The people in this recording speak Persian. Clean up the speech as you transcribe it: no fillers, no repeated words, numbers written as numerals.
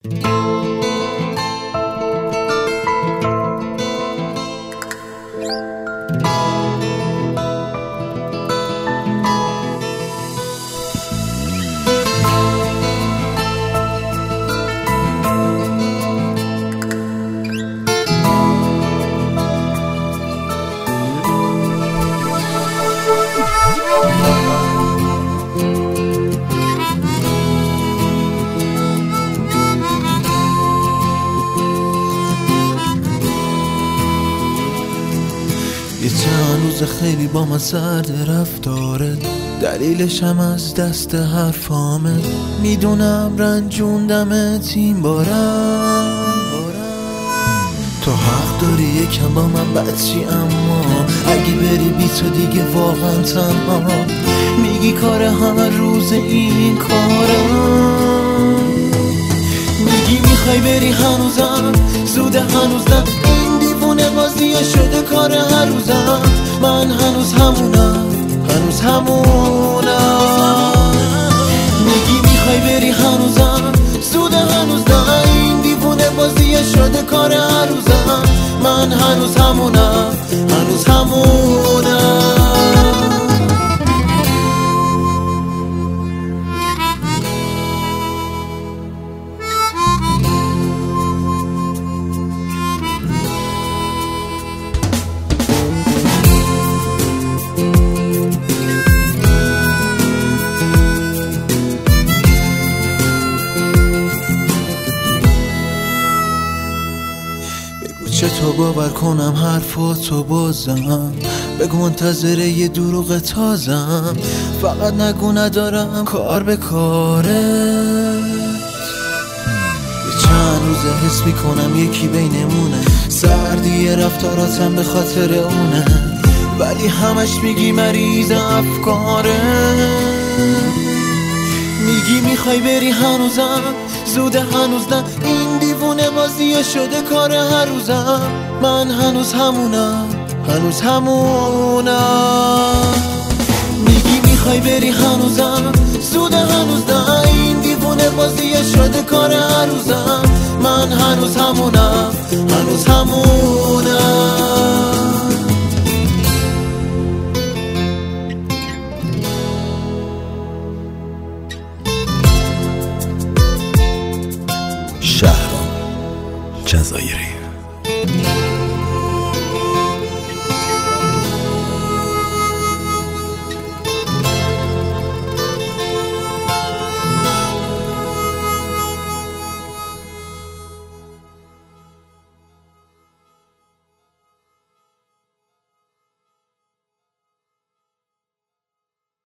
یه چند روز خیلی با من سرد رفتاره، دلیلش هم از دست حرفامه. میدونم رنجوندمت این بارم، تو حق داری یکم با من بچی، اما اگه بری بی تو دیگه واقعا تنها. میگی کار همه روز این کارم، میگی میخوای بری هنوزم زوده، هنوز نه این دیوونه بازیه شده کار هر روزم. من هنوز همونم، هنوز همونم. میگی میخوای بری هنوزم زوده، هنوز نه این دیوونه بازیه شده کار هر روزم. من هنوز همونم، هنوز همونم. چطور باور کنم حرفاتو بازم؟ بگو منتظر یه دروغ تازم. فقط نگو ندارم کار به کارت. یه چند روزه حس میکنم یکی بینمونه، سردی رفتاراتم به خاطر اونه، ولی همش میگی مریض افکاره. میگی میخوای بری هنوزم زوده، هنوز نه این دیوونه بازیه شده کار هر روزم. من هنوز همونم، هنوز همونم. میگی میخوای بری هنوزم زوده، هنوز نه این دیوونه بازیه شده کار هر روزم. من هنوز همونم، هنوز همونم. شهرام جزایری.